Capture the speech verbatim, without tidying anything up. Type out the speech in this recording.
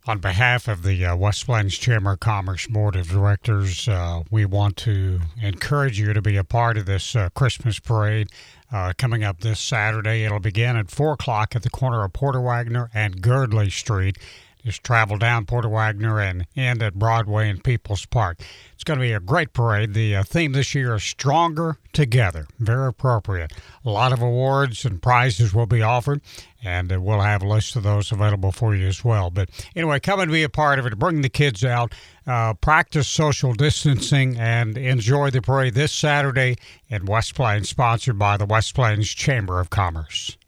On behalf of the uh, West Plains Chamber of Commerce Board of Directors, uh, we want to encourage you to be a part of this uh, Christmas parade uh, coming up this Saturday. It'll begin at four o'clock at the corner of Porter Wagoner and Girdley Street. Just travel down Porter Wagoner and end at Broadway and People's Park. It's going to be a great parade. The uh, theme this year is Stronger Together. Very appropriate. A lot of awards and prizes will be offered, and uh, we'll have a list of those available for you as well. But anyway, come and be a part of it. Bring the kids out, uh, practice social distancing, and enjoy the parade this Saturday in West Plains, sponsored by the West Plains Chamber of Commerce.